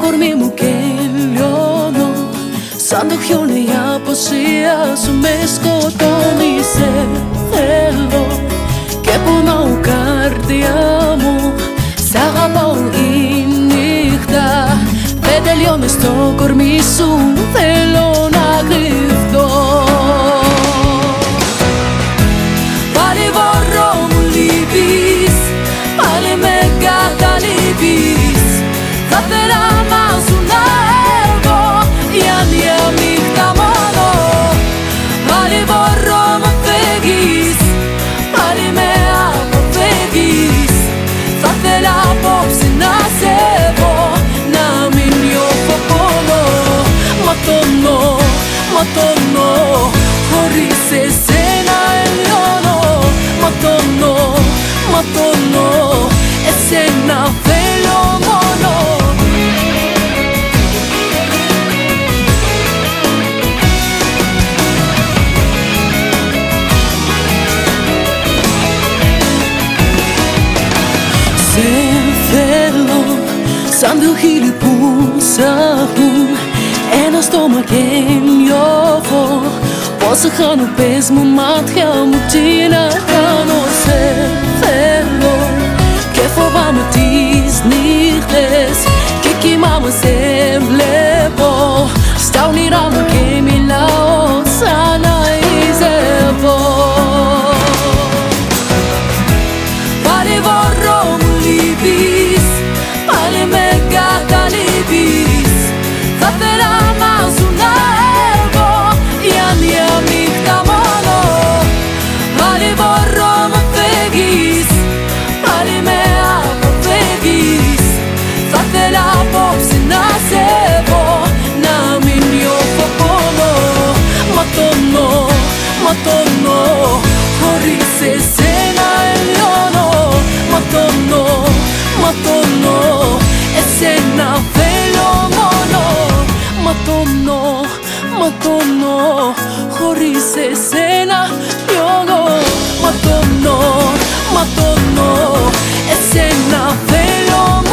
κορμί μου και λιώνω. Σαν το χιόνι η αποσία σου με σκοτώνει. Σε θέλω και πονάω καρδιά μου. Σ' αγαπάω η νύχτα, δεν τελειώνει στο κορμί σου. Θέλω να κρυφτώ. Πάλι βορρό μου λείπεις, πάλι με καταλείπεις. Θα θέλα να σου να έχω για μια νύχτα μόνο. Πάλι βορρό μου φεύγεις, πάλι με αποφεύγεις. Θα θέλα απόψε να σε πω, να μην νιώθω πόνο. Ματώνω, χωρίς εσένα λιώνω. Ματώνω, εσένα θέλω μόνο. Σε θέλω σαν δυο χείλη που ψάχνουν ένα στόμα και νιώθω πως σε χάνω. Πες μου μάτια μου τι να κάνω. Σε θέλω και φοβάμαι τις νύχτες και κοιμάμαι σε βλέπω. Στα όνειρά μου και μιλάω σαν να είσαι εδώ. Πάλι βορρό μου λείπεις, πάλι με καταλείπεις. Θα θέλα να σου να έχω για μια νύχτα μόνο. Πάλι βορρό μου φεύγεις, πάλι με αποφεύγεις. Θα θέλα απόψε να σε πω, να μην νιώθω πόνο. Ματώνω, χωρίς εσένα λιώνω. Ματώνω, εσένα θέλω μόνο. Ματώνω, χωρίς εσένα λιώνω. Ματώνω, εσένα θέλω μόνο.